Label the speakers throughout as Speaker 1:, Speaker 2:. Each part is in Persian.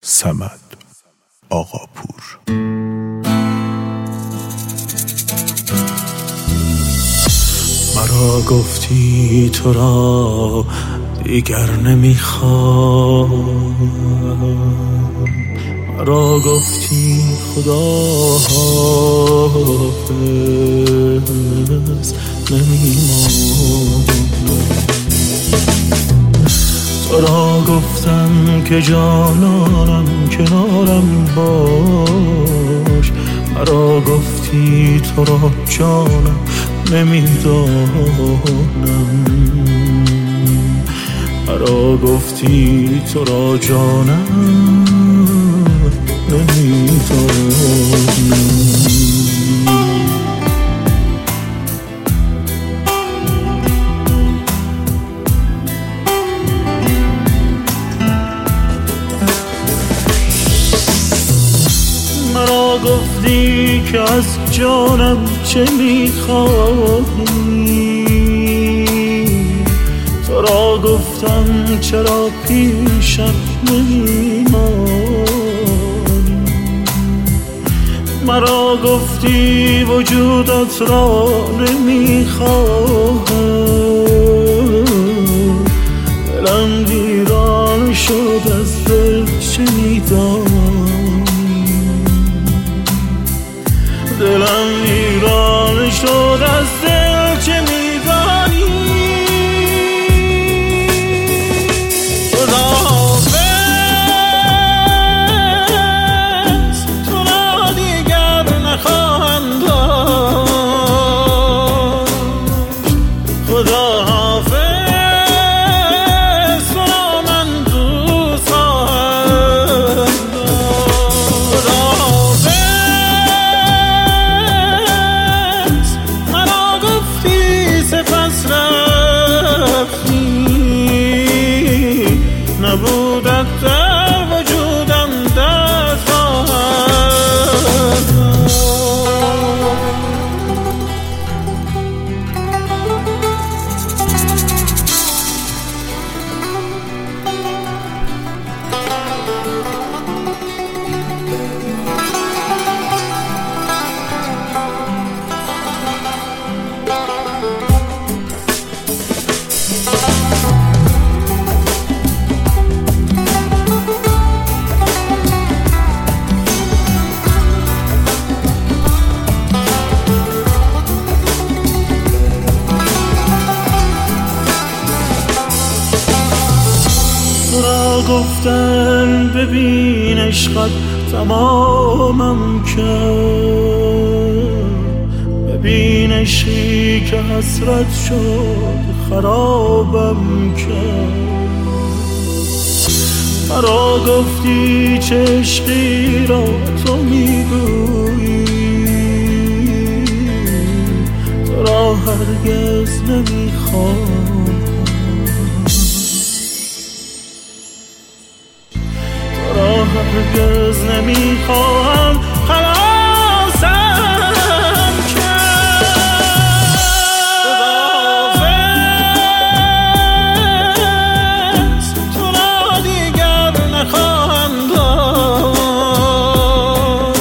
Speaker 1: صمد آقاپور. مرا گفتی تو را دیگر نمیخوام، مرا گفتی خدا حافظ نمیمانم، تو را گفتم که جانانم کنارم باش، مرا گفتی تو را جانم نمیدانم، مرا گفتی تو را جانم نمیدانم. مرا گفتی که از جانم چه میخواهی، تو را گفتم چرا پیشم نمیمانی، مرا گفتی وجودت را نمیخواهم، دلم ویران شد از دل شنیدم، دلم ویران شد از دل چه میدانی. خداحافظ تو را دیگر نخواهم داشت، خداحافظ تو را من دوست خواهم داشت. مرا گفتی سپس رفتی، نبودت در وجودم درد خواهد تو را گفتن ببین عشقت تمامم کرد، ببین عشقی که حسرت شد خرابم کرد، مرا گفتی چه عشقی را تو میگویی، تو را هرگز نمیخوام، هرگز نمیخواهم خلاصم کرد. خداحافظ تو را دیگر نخواهم داشت،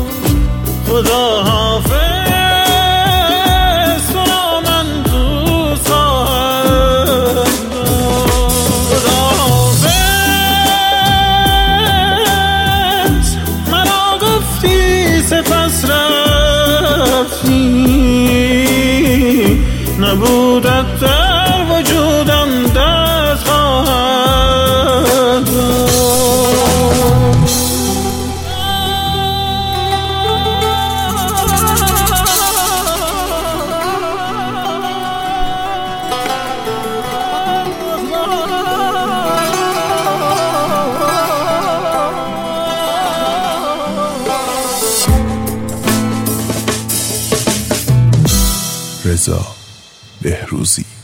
Speaker 1: خداحافظ تو را من دوست خواهم سپس رفتی، نبودت در وجودم درد خواهد داشت. رضا بهروزی.